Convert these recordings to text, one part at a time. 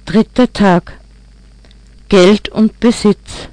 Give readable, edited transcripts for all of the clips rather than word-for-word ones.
Dritter Tag. Geld und Besitz.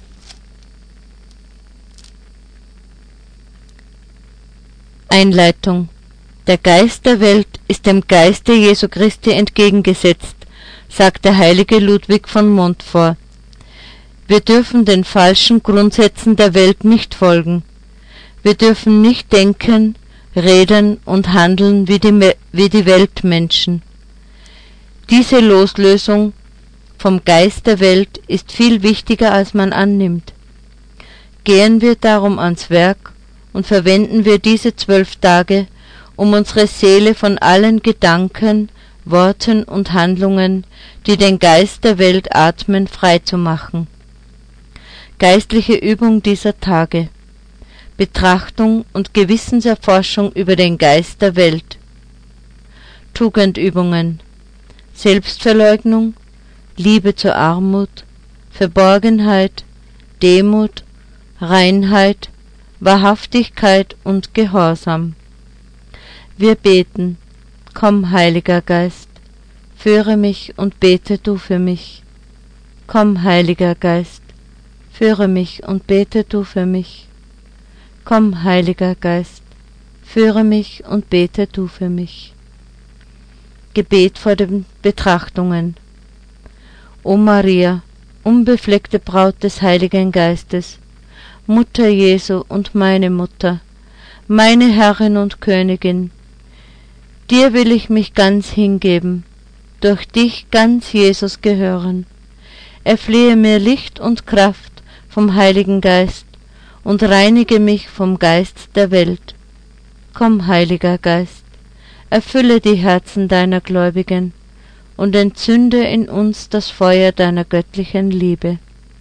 Einleitung. Der Geist der Welt ist dem Geiste Jesu Christi entgegengesetzt, sagt der heilige Ludwig von Montfort. Wir dürfen den falschen Grundsätzen der Welt nicht folgen. Wir dürfen nicht denken, reden und handeln wie die Weltmenschen. Diese Loslösung vom Geist der Welt ist viel wichtiger, als man annimmt. Gehen wir darum ans Werk und verwenden wir diese 12 Tage, um unsere Seele von allen Gedanken, Worten und Handlungen, die den Geist der Welt atmen, frei zu machen. Geistliche Übung dieser Tage. Betrachtung und Gewissenserforschung über den Geist der Welt. Tugendübungen. Selbstverleugnung, Liebe zur Armut, Verborgenheit, Demut, Reinheit, Wahrhaftigkeit und Gehorsam. Wir beten: Komm, Heiliger Geist, führe mich und bete du für mich. Komm, Heiliger Geist, führe mich und bete du für mich. Komm, Heiliger Geist, führe mich und bete du für mich. Gebet vor den Betrachtungen. O Maria, unbefleckte Braut des Heiligen Geistes, Mutter Jesu und meine Mutter, meine Herrin und Königin, dir will ich mich ganz hingeben, durch dich ganz Jesus gehören. Erflehe mir Licht und Kraft vom Heiligen Geist und reinige mich vom Geist der Welt. Komm, Heiliger Geist, erfülle die Herzen deiner Gläubigen und entzünde in uns das Feuer deiner göttlichen Liebe.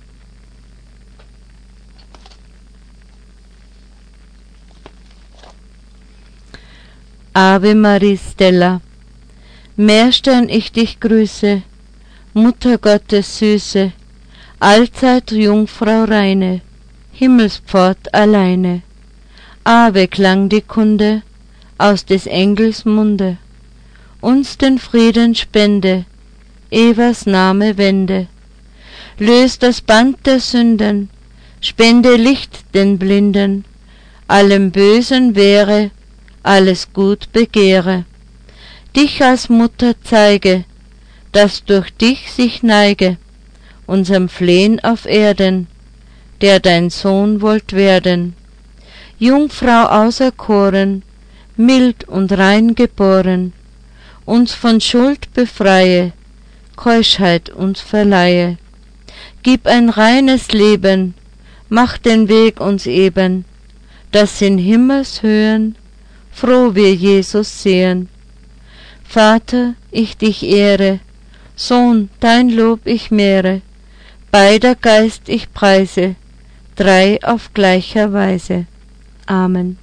Ave Maria Stella, Meerstern ich dich grüße, Mutter Gottes Süße, allzeit Jungfrau reine, Himmelspfort alleine. Ave klang die Kunde aus des Engels Munde, uns den Frieden spende, Evas Name wende. Löst das Band der Sünden, spende Licht den Blinden, allem Bösen wehre, alles Gut begehre. Dich als Mutter zeige, das durch dich sich neige, unserem Flehen auf Erden, der dein Sohn wollt werden. Jungfrau auserkoren, mild und rein geboren, uns von Schuld befreie, Keuschheit uns verleihe. Gib ein reines Leben, mach den Weg uns eben, dass in Himmelshöhen froh wir Jesus sehen. Vater, ich dich ehre, Sohn, dein Lob ich mehre, beider Geist ich preise, drei auf gleicher Weise. Amen.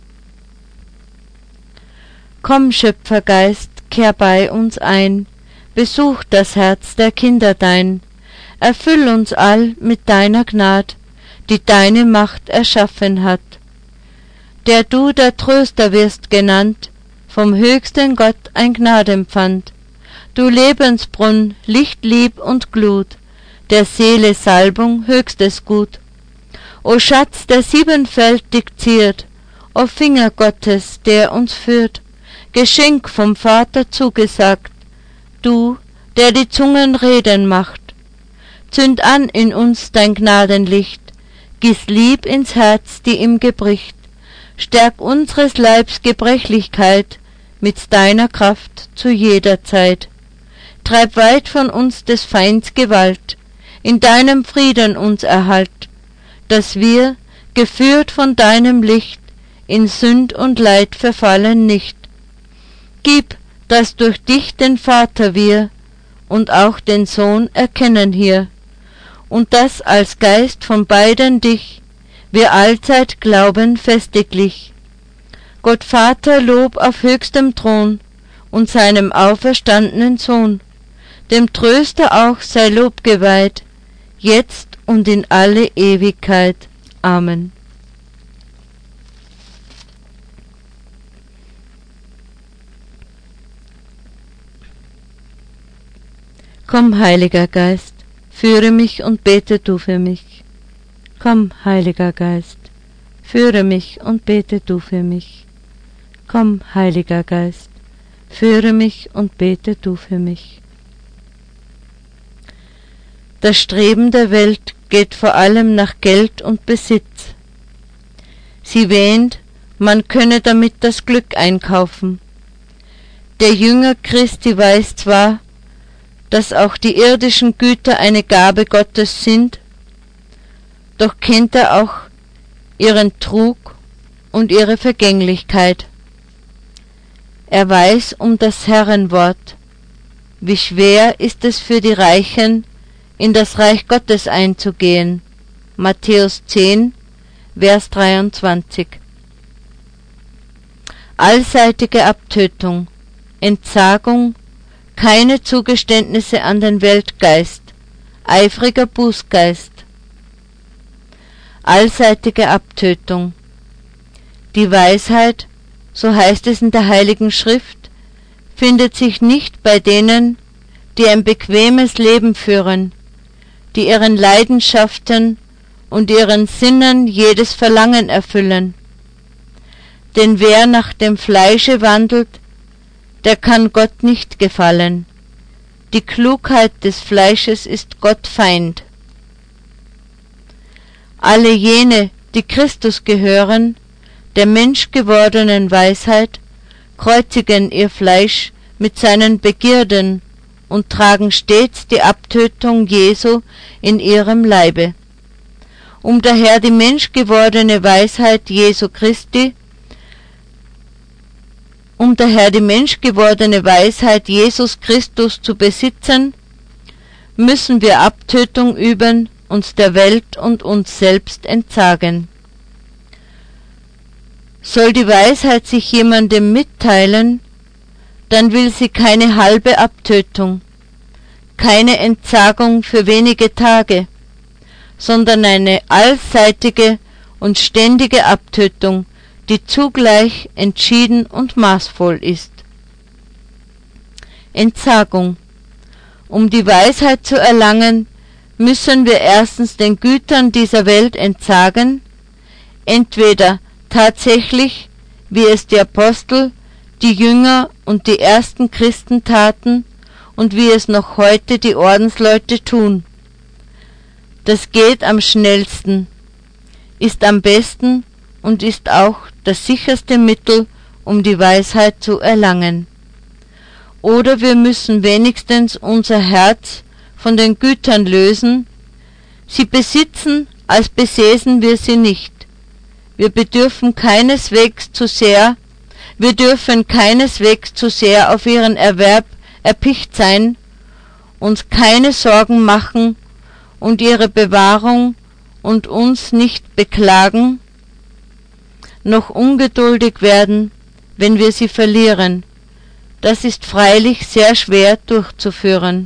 Komm, Schöpfergeist, kehr bei uns ein, besuch das Herz der Kinder dein, erfüll uns all mit deiner Gnad, die deine Macht erschaffen hat. Der du der Tröster wirst genannt, vom höchsten Gott ein Gnadenpfand, du Lebensbrunn, Licht, Lieb und Glut, der Seele Salbung, höchstes Gut. O Schatz, der siebenfältig ziert, o Finger Gottes, der uns führt, Geschenk vom Vater zugesagt, du, der die Zungen reden macht. Zünd an in uns dein Gnadenlicht, gieß Lieb ins Herz, die ihm gebricht, stärk unsres Leibs Gebrechlichkeit mit deiner Kraft zu jeder Zeit. Treib weit von uns des Feinds Gewalt, in deinem Frieden uns erhalt, dass wir, geführt von deinem Licht, in Sünd und Leid verfallen nicht. Gib, dass durch dich den Vater wir und auch den Sohn erkennen hier, und dass als Geist von beiden dich wir allzeit glauben festiglich. Gott Vater Lob auf höchstem Thron und seinem auferstandenen Sohn, dem Tröster auch sei Lob geweiht, jetzt und in alle Ewigkeit. Amen. Komm, Heiliger Geist, führe mich und bete du für mich. Komm, Heiliger Geist, führe mich und bete du für mich. Komm, Heiliger Geist, führe mich und bete du für mich. Das Streben der Welt geht vor allem nach Geld und Besitz. Sie wähnt, man könne damit das Glück einkaufen. Der Jünger Christi weiß zwar, dass auch die irdischen Güter eine Gabe Gottes sind, doch kennt er auch ihren Trug und ihre Vergänglichkeit. Er weiß um das Herrenwort, wie schwer ist es für die Reichen, in das Reich Gottes einzugehen. Matthäus 10, Vers 23. Allseitige Abtötung, Entsagung, keine Zugeständnisse an den Weltgeist, eifriger Bußgeist. Allseitige Abtötung. Die Weisheit, so heißt es in der Heiligen Schrift, findet sich nicht bei denen, die ein bequemes Leben führen, die ihren Leidenschaften und ihren Sinnen jedes Verlangen erfüllen. Denn wer nach dem Fleische wandelt, der kann Gott nicht gefallen. Die Klugheit des Fleisches ist Gott Feind. Alle jene, die Christus gehören, der menschgewordenen Weisheit, kreuzigen ihr Fleisch mit seinen Begierden und tragen stets die Abtötung Jesu in ihrem Leibe. Um daher die menschgewordene Weisheit Jesu Christi, Jesus Christus zu besitzen, müssen wir Abtötung üben, uns der Welt und uns selbst entsagen. Soll die Weisheit sich jemandem mitteilen, dann will sie keine halbe Abtötung, keine Entsagung für wenige Tage, sondern eine allseitige und ständige Abtötung, die zugleich entschieden und maßvoll ist. Entsagung. Um die Weisheit zu erlangen, müssen wir erstens den Gütern dieser Welt entsagen, entweder tatsächlich, wie es die Apostel, die Jünger und die ersten Christen taten und wie es noch heute die Ordensleute tun. Das geht am schnellsten, ist am besten und ist auch das sicherste Mittel, um die Weisheit zu erlangen. Oder wir müssen wenigstens unser Herz von den Gütern lösen, sie besitzen, als besäßen wir sie nicht. Wir dürfen keineswegs zu sehr auf ihren Erwerb erpicht sein, uns keine Sorgen machen und ihre Bewahrung und uns nicht beklagen, noch ungeduldig werden, wenn wir sie verlieren. Das ist freilich sehr schwer durchzuführen.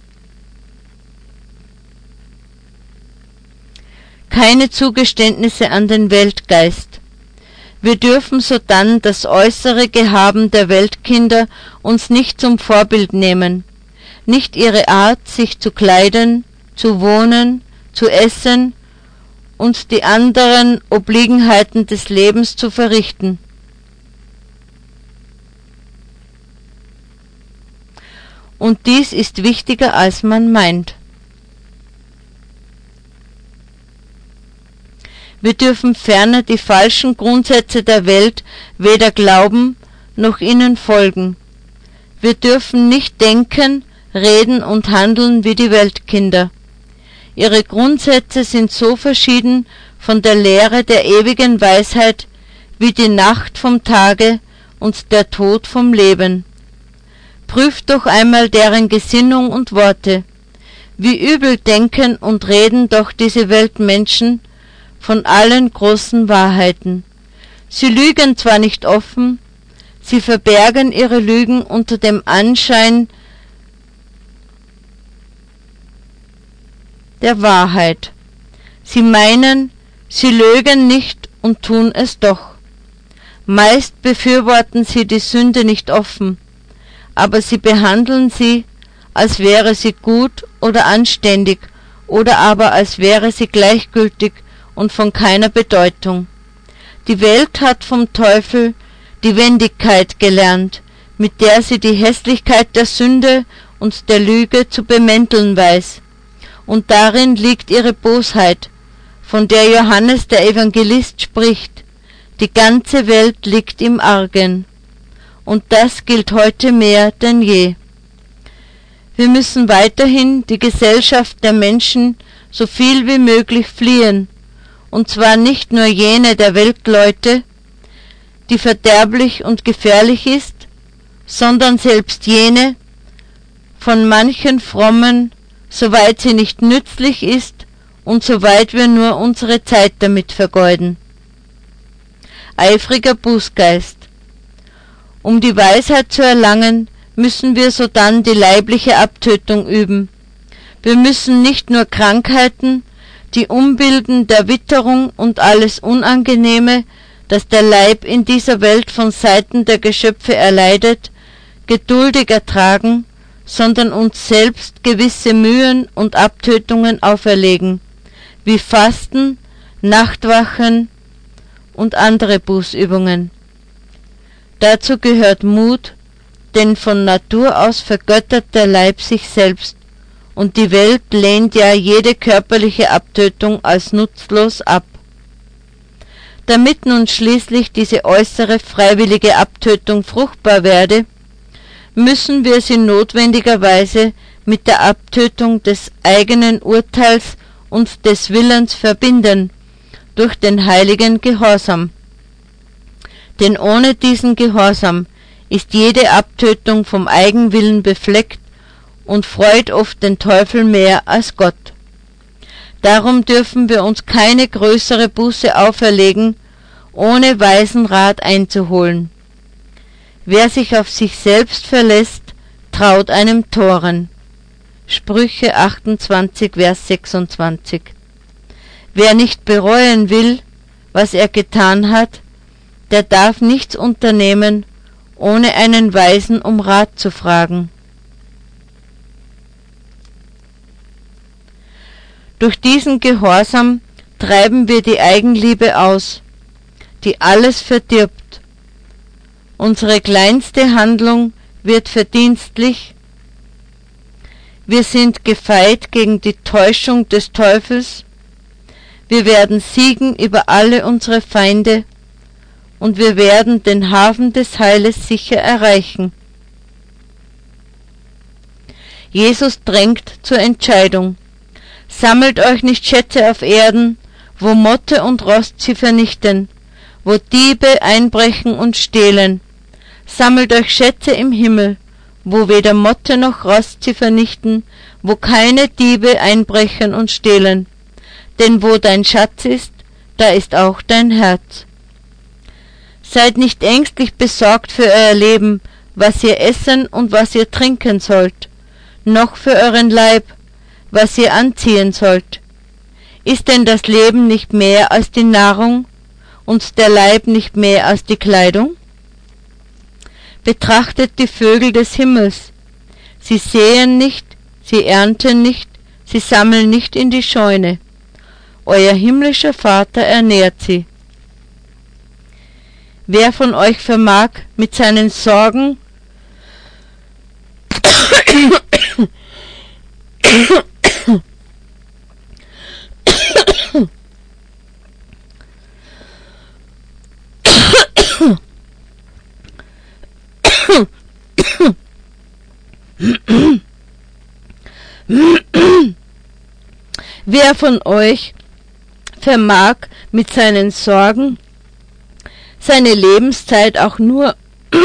Keine Zugeständnisse an den Weltgeist. Wir dürfen sodann das äußere Gehaben der Weltkinder uns nicht zum Vorbild nehmen, nicht ihre Art, sich zu kleiden, zu wohnen, zu essen und die anderen Obliegenheiten des Lebens zu verrichten. Und dies ist wichtiger, als man meint. Wir dürfen ferner die falschen Grundsätze der Welt weder glauben noch ihnen folgen. Wir dürfen nicht denken, reden und handeln wie die Weltkinder. Ihre Grundsätze sind so verschieden von der Lehre der ewigen Weisheit wie die Nacht vom Tage und der Tod vom Leben. Prüft doch einmal deren Gesinnung und Worte. Wie übel denken und reden doch diese Weltmenschen von allen großen Wahrheiten. Sie lügen zwar nicht offen, sie verbergen ihre Lügen unter dem Anschein der Wahrheit. Sie meinen, sie lögen nicht und tun es doch. Meist befürworten sie die Sünde nicht offen, aber sie behandeln sie, als wäre sie gut oder anständig, oder aber als wäre sie gleichgültig und von keiner Bedeutung. Die Welt hat vom Teufel die Wendigkeit gelernt, mit der sie die Hässlichkeit der Sünde und der Lüge zu bemänteln weiß. Und darin liegt ihre Bosheit, von der Johannes der Evangelist spricht: Die ganze Welt liegt im Argen. Und das gilt heute mehr denn je. Wir müssen weiterhin die Gesellschaft der Menschen so viel wie möglich fliehen, und zwar nicht nur jene der Weltleute, die verderblich und gefährlich ist, sondern selbst jene von manchen Frommen, soweit sie nicht nützlich ist und soweit wir nur unsere Zeit damit vergeuden. Eifriger Bußgeist. Um die Weisheit zu erlangen, müssen wir sodann die leibliche Abtötung üben. Wir müssen nicht nur Krankheiten, die Unbilden der Witterung und alles Unangenehme, das der Leib in dieser Welt von Seiten der Geschöpfe erleidet, geduldig ertragen, sondern uns selbst gewisse Mühen und Abtötungen auferlegen, wie Fasten, Nachtwachen und andere Bußübungen. Dazu gehört Mut, denn von Natur aus vergöttert der Leib sich selbst, und die Welt lehnt ja jede körperliche Abtötung als nutzlos ab. Damit nun schließlich diese äußere freiwillige Abtötung fruchtbar werde, müssen wir sie notwendigerweise mit der Abtötung des eigenen Urteils und des Willens verbinden, durch den heiligen Gehorsam. Denn ohne diesen Gehorsam ist jede Abtötung vom Eigenwillen befleckt und freut oft den Teufel mehr als Gott. Darum dürfen wir uns keine größere Buße auferlegen, ohne weisen Rat einzuholen. Wer sich auf sich selbst verlässt, traut einem Toren. Sprüche 28, Vers 26. Wer nicht bereuen will, was er getan hat, der darf nichts unternehmen, ohne einen Weisen um Rat zu fragen. Durch diesen Gehorsam treiben wir die Eigenliebe aus, die alles verdirbt. Unsere kleinste Handlung wird verdienstlich. Wir sind gefeit gegen die Täuschung des Teufels. Wir werden siegen über alle unsere Feinde und wir werden den Hafen des Heiles sicher erreichen. Jesus drängt zur Entscheidung. Sammelt euch nicht Schätze auf Erden, wo Motte und Rost sie vernichten, wo Diebe einbrechen und stehlen. Sammelt euch Schätze im Himmel, wo weder Motte noch Rost sie vernichten, wo keine Diebe einbrechen und stehlen. Denn wo dein Schatz ist, da ist auch dein Herz. Seid nicht ängstlich besorgt für euer Leben, was ihr essen und was ihr trinken sollt, noch für euren Leib, was ihr anziehen sollt. Ist denn das Leben nicht mehr als die Nahrung und der Leib nicht mehr als die Kleidung? Betrachtet die Vögel des Himmels. Sie säen nicht, sie ernten nicht, sie sammeln nicht in die Scheune. Euer himmlischer Vater ernährt sie. Wer von euch vermag, mit seinen Sorgen wer von euch vermag mit seinen Sorgen seine Lebenszeit auch nur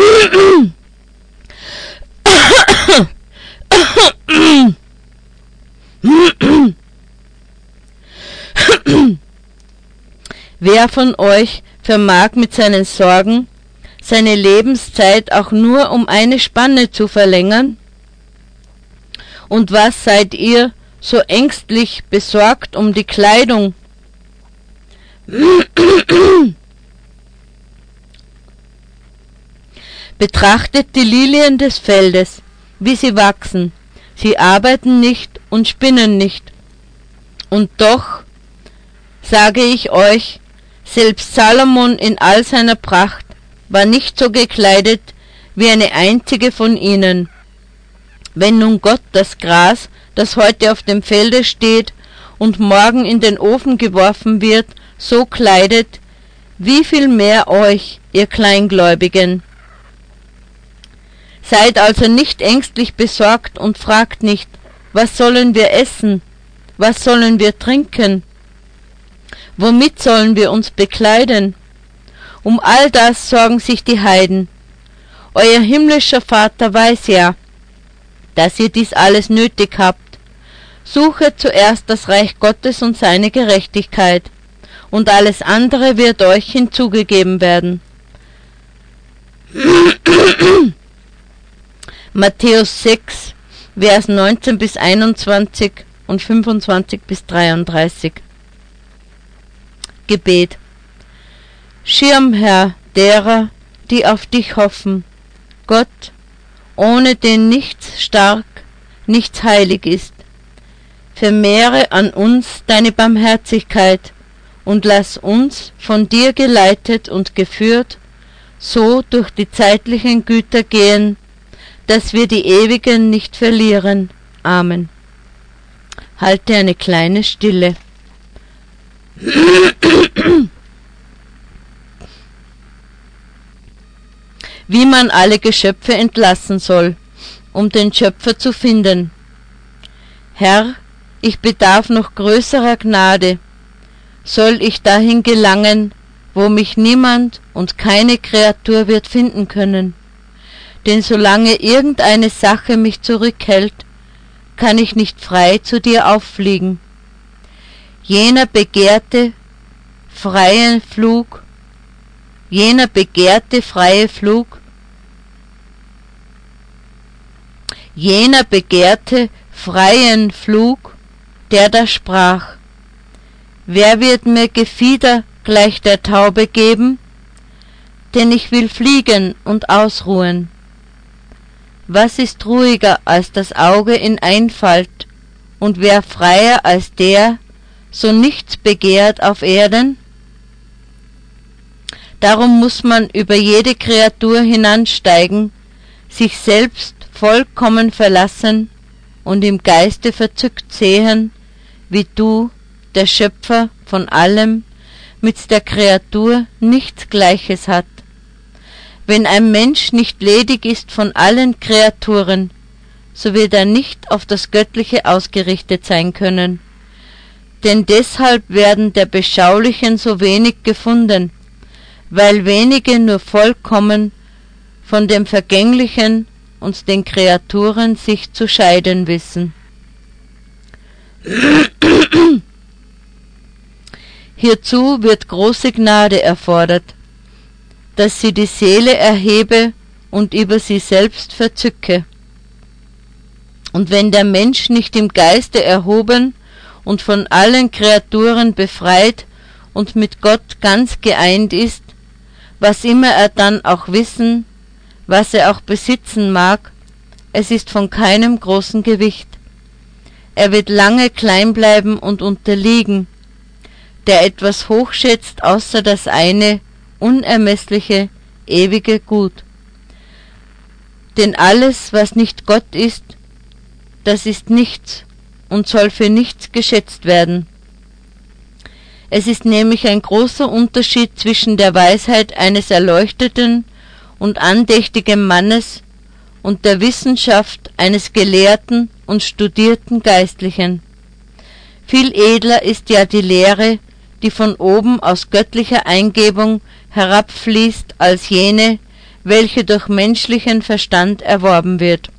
wer von euch vermag mit seinen Sorgen seine Lebenszeit auch nur um eine Spanne zu verlängern? Und was seid ihr so ängstlich besorgt um die Kleidung? Betrachtet die Lilien des Feldes, wie sie wachsen. Sie arbeiten nicht und spinnen nicht. Und doch, sage ich euch, selbst Salomon in all seiner Pracht war nicht so gekleidet wie eine einzige von ihnen. Wenn nun Gott das Gras, das heute auf dem Felde steht und morgen in den Ofen geworfen wird, so kleidet, wie viel mehr euch, ihr Kleingläubigen. Seid also nicht ängstlich besorgt und fragt nicht, was sollen wir essen, was sollen wir trinken, womit sollen wir uns bekleiden? Um all das sorgen sich die Heiden. Euer himmlischer Vater weiß ja, dass ihr dies alles nötig habt. Suchet zuerst das Reich Gottes und seine Gerechtigkeit, und alles andere wird euch hinzugegeben werden. Matthäus 6, Vers 19 bis 21 und 25 bis 33. Gebet. Schirmherr derer, die auf dich hoffen, Gott, ohne den nichts stark, nichts heilig ist. Vermehre an uns deine Barmherzigkeit und lass uns, von dir geleitet und geführt, so durch die zeitlichen Güter gehen, dass wir die ewigen nicht verlieren. Amen. Halte eine kleine Stille. Wie man alle Geschöpfe entlassen soll, um den Schöpfer zu finden. Herr, ich bedarf noch größerer Gnade. Soll ich dahin gelangen, wo mich niemand und keine Kreatur wird finden können? Denn solange irgendeine Sache mich zurückhält, kann ich nicht frei zu dir auffliegen. Jener begehrte freie Flug, der da sprach, wer wird mir Gefieder gleich der Taube geben? Denn ich will fliegen und ausruhen. Was ist ruhiger als das Auge in Einfalt, und wer freier als der, so nichts begehrt auf Erden? Darum muß man über jede Kreatur hinansteigen, sich selbst vollkommen verlassen und im Geiste verzückt sehen, wie du, der Schöpfer von allem, mit der Kreatur nichts Gleiches hat. Wenn ein Mensch nicht ledig ist von allen Kreaturen, so wird er nicht auf das Göttliche ausgerichtet sein können. Denn deshalb werden der Beschaulichen so wenig gefunden, weil wenige nur vollkommen von dem Vergänglichen und den Kreaturen sich zu scheiden wissen. Hierzu wird große Gnade erfordert, dass sie die Seele erhebe und über sie selbst verzücke. Und wenn der Mensch nicht im Geiste erhoben und von allen Kreaturen befreit und mit Gott ganz geeint ist, was immer er dann auch wissen, was er auch besitzen mag, es ist von keinem großen Gewicht. Er wird lange klein bleiben und unterliegen, der etwas hochschätzt außer das eine, unermessliche, ewige Gut. Denn alles, was nicht Gott ist, das ist nichts und soll für nichts geschätzt werden. Es ist nämlich ein großer Unterschied zwischen der Weisheit eines erleuchteten und andächtigen Mannes und der Wissenschaft eines gelehrten und studierten Geistlichen. Viel edler ist ja die Lehre, die von oben aus göttlicher Eingebung herabfließt, als jene, welche durch menschlichen Verstand erworben wird.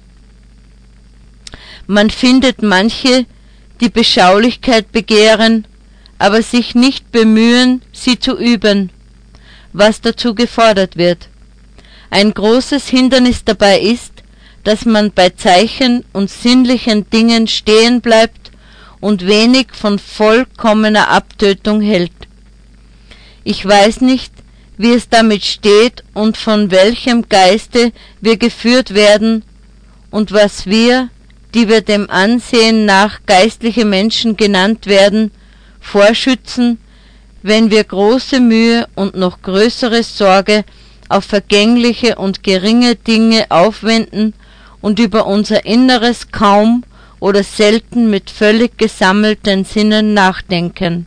Man findet manche, die Beschaulichkeit begehren, aber sich nicht bemühen, sie zu üben, was dazu gefordert wird. Ein großes Hindernis dabei ist, dass man bei Zeichen und sinnlichen Dingen stehen bleibt und wenig von vollkommener Abtötung hält. Ich weiß nicht, wie es damit steht und von welchem Geiste wir geführt werden und was wir, die wir dem Ansehen nach geistliche Menschen genannt werden, vorschützen, wenn wir große Mühe und noch größere Sorge auf vergängliche und geringe Dinge aufwenden und über unser Inneres kaum oder selten mit völlig gesammelten Sinnen nachdenken.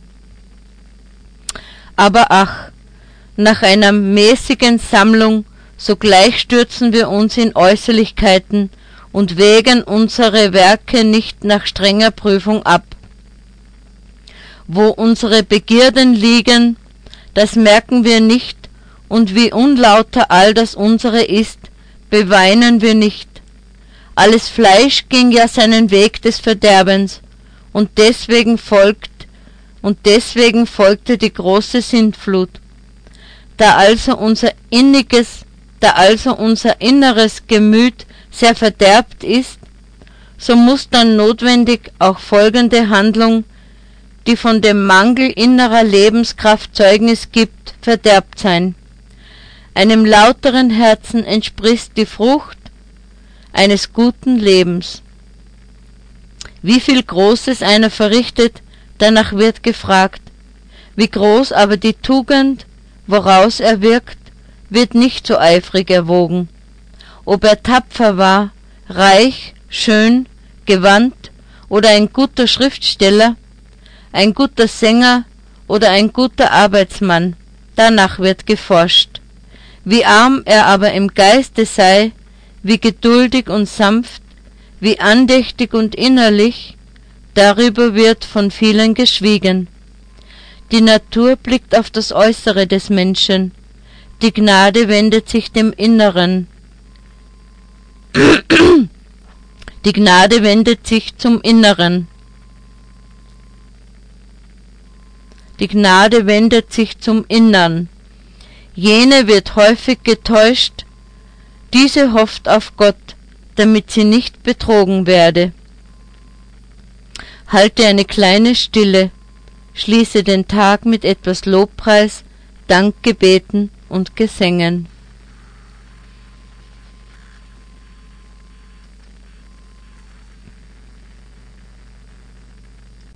Aber ach, nach einer mäßigen Sammlung sogleich stürzen wir uns in Äußerlichkeiten und wägen unsere Werke nicht nach strenger Prüfung ab. Wo unsere Begierden liegen, das merken wir nicht, und wie unlauter all das unsere ist, beweinen wir nicht. Alles Fleisch ging ja seinen Weg des Verderbens, und deswegen folgte die große Sintflut. Da also unser inneres Gemüt sehr verderbt ist, so muß dann notwendig auch folgende Handlung, die von dem Mangel innerer Lebenskraft Zeugnis gibt, verderbt sein. Einem lauteren Herzen entspricht die Frucht eines guten Lebens. Wie viel Großes einer verrichtet, danach wird gefragt. Wie groß aber die Tugend, woraus er wirkt, wird nicht so eifrig erwogen. Ob er tapfer war, reich, schön, gewandt oder ein guter Schriftsteller, ein guter Sänger oder ein guter Arbeitsmann, danach wird geforscht. Wie arm er aber im Geiste sei, wie geduldig und sanft, wie andächtig und innerlich, darüber wird von vielen geschwiegen. Die Natur blickt auf das Äußere des Menschen, die Gnade wendet sich dem Inneren. Die Gnade wendet sich zum Inneren. Die Gnade wendet sich zum Innern. Jene wird häufig getäuscht, diese hofft auf Gott, damit sie nicht betrogen werde. Halte eine kleine Stille, schließe den Tag mit etwas Lobpreis, Dankgebeten und Gesängen.